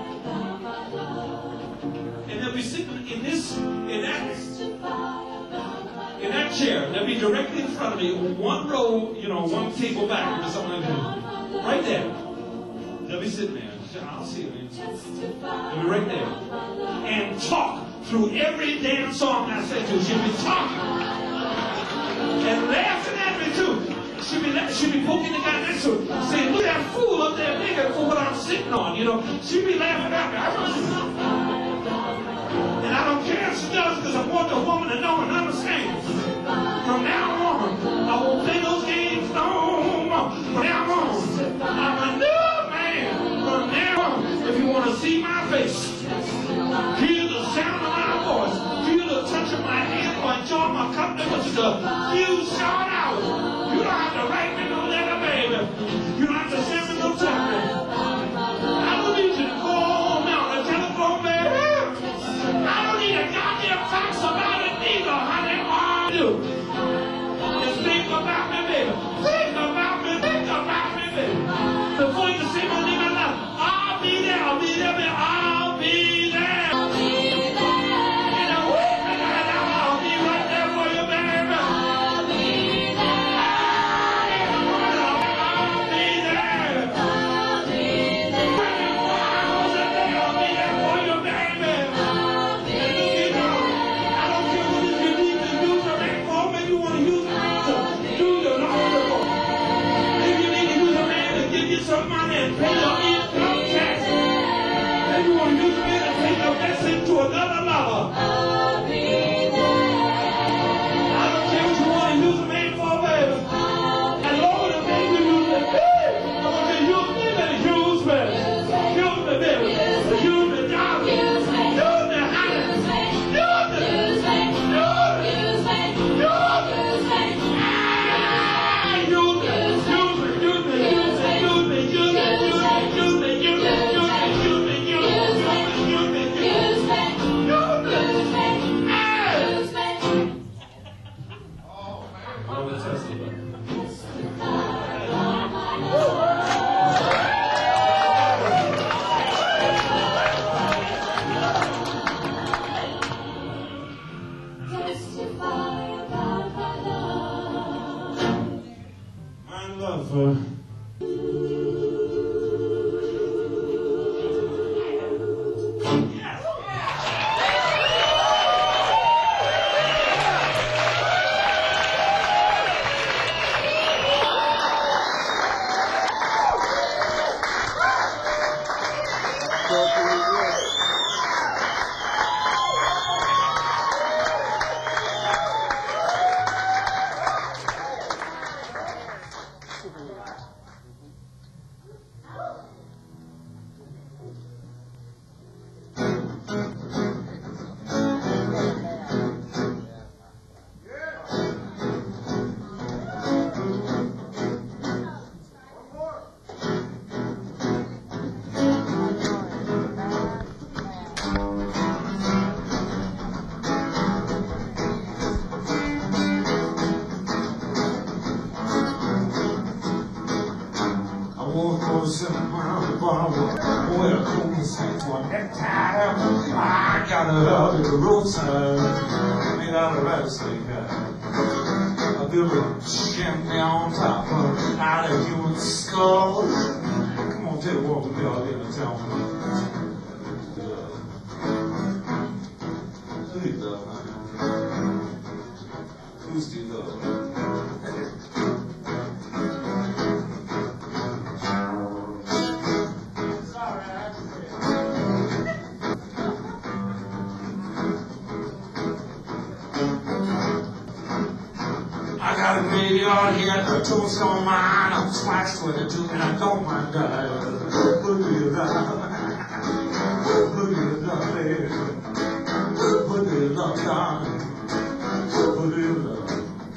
And they'll be sitting in this, in that, in that chair. They'll be directly in front of me, one row, you know, one table back or something like that. Right there. They'll be sitting there. I'll see you, man. They'll be right there. And talk through every damn song I said to. She'll be talking. And laughing at me, too. She'll be, she'll be poking the guy next to her, saying, look at that fool up there, nigga, for what I'm sitting on, you know. She'll be laughing at me. And I don't care if she does, because I want the woman to know and understand. From now on, I won't play those games no more. From now on, I'm a new man. From now on, if you want to see my face, hear the sound of my voice, feel the touch of my hand, or enjoy my company, which is a few short hours. You don't have to write me no letter, baby. You don't have to send me no telegram. I don't need you to go home now on the telephone, baby. I don't need a goddamn fax about it neither, honey. All I do is think about me, baby. Think about me, think about me, baby. Before you say my name out loud, I'll be there, I'll be there, baby. I'll be there. I'll be there. In a week and a half, I'll be right there for you, baby. I'll be Seven miles to Baltimore, boy, I couldn't say to a necktie. I got it up at the roadside, made out of rattlesnake hide. I built a chimney on top of out of human skull. Come on, take a walk with me out here in town. Who's the love, man? Who's the love? I got a graveyard here at the Tombstone Mine. I'm twice twenty-two and I don't mind dying. Look at you now. Look at you now, baby. Look at you now, darling. Look at you now.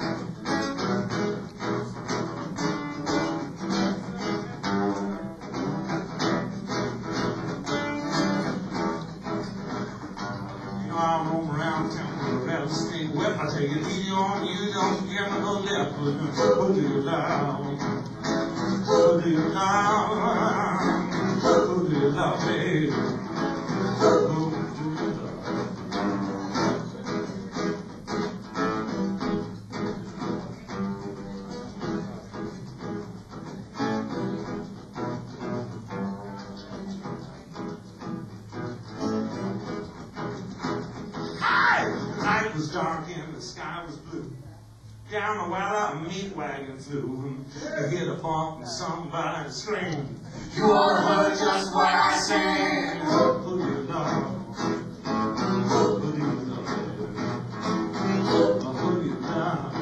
You know, I roam around town with a rattlesnake whip. I take it easy on you, don't give me no left. Put it down, put it down, put it down, baby. Put it The night was dark and the sky was blue. Down a while a meat wagon flew. You hear the bump and somebody scream. You ought to heard just what I said. Put it down. Put it down. Put it down.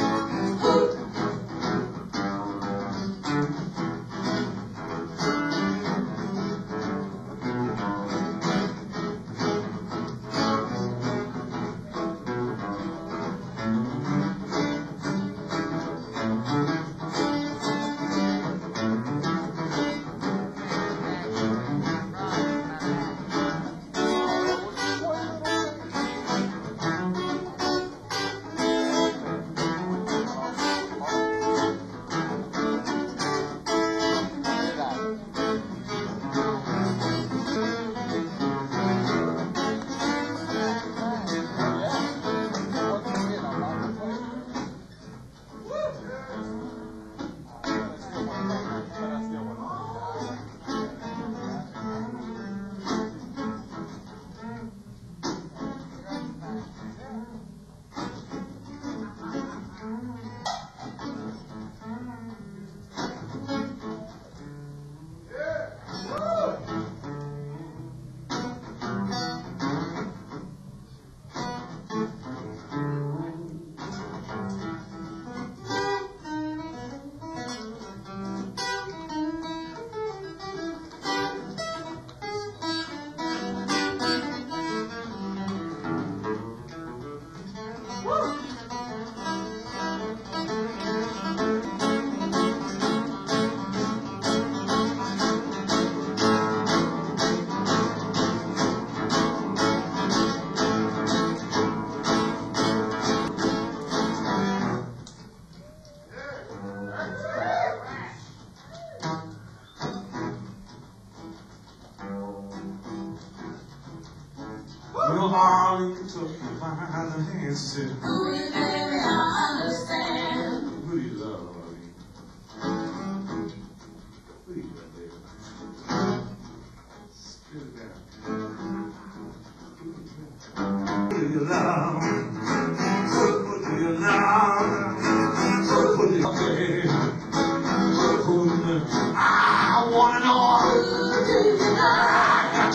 Well, Harley took me by the hand and said, "Who you really understand? Who you love, Harley? Who you love, baby? Spit it down. Who you love? Who do you love? Who do you love, baby? Who do you love? I wanna know who do you love?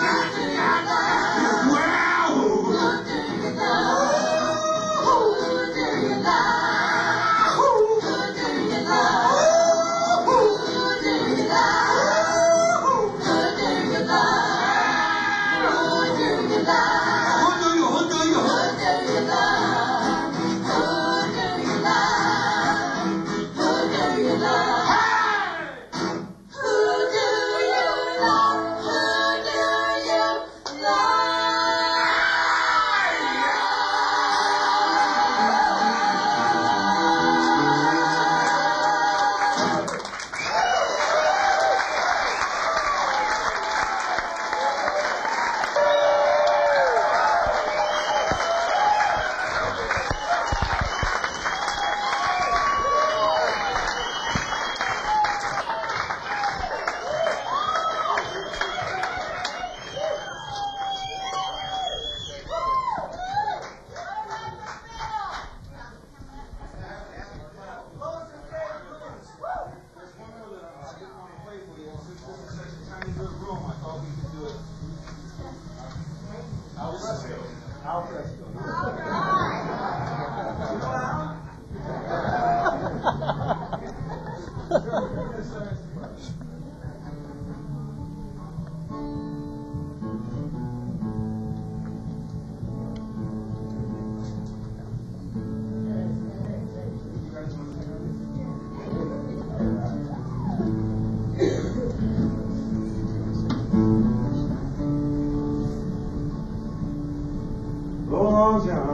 Oh, John.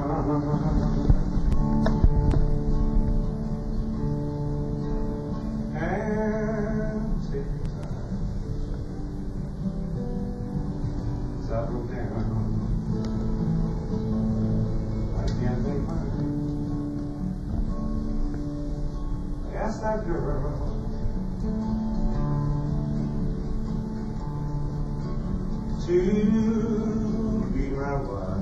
And take time. As I broke down, I can't make mine. I asked that girl to be my wife.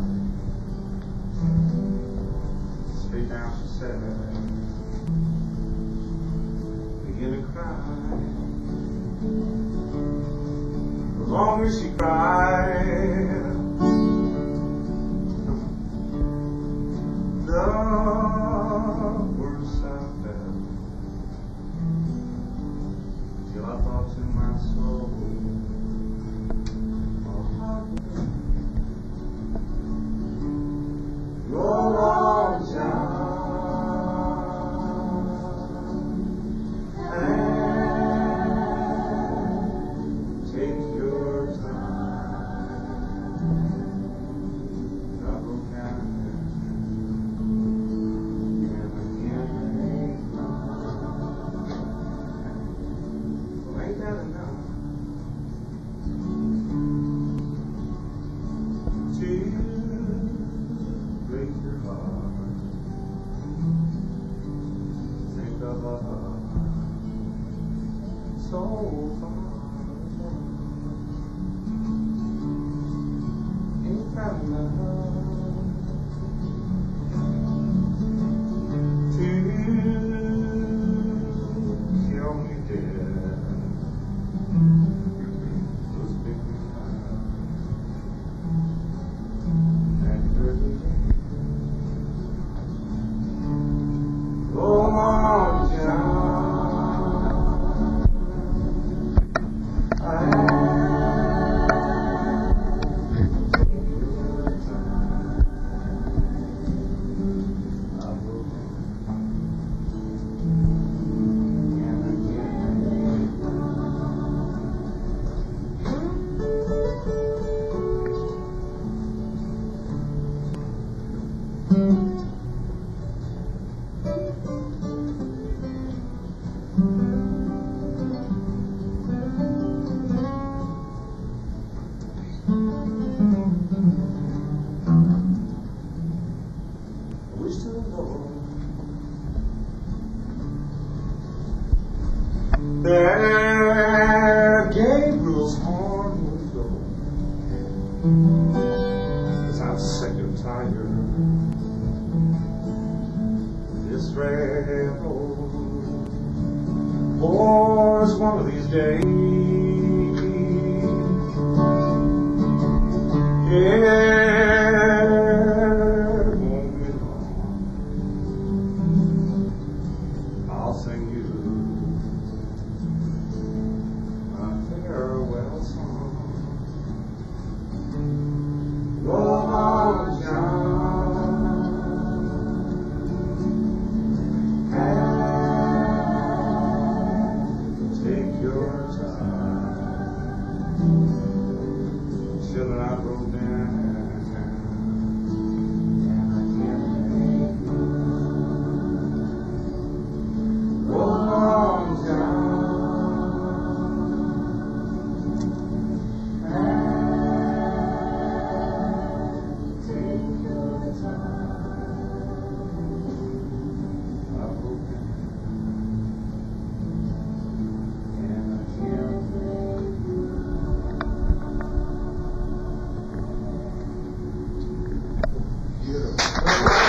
Straight down she said, begin to cry. As long as she cried, the worse I felt, till I thought to my soul, go on, John, and take your time. tired. This red road, boys, one of these days, yeah, it won't be long. I'll sing you my farewell song. Roll on, John, and take your time. Children, I broke down, and I can't make it. Roll on, John. Beautiful.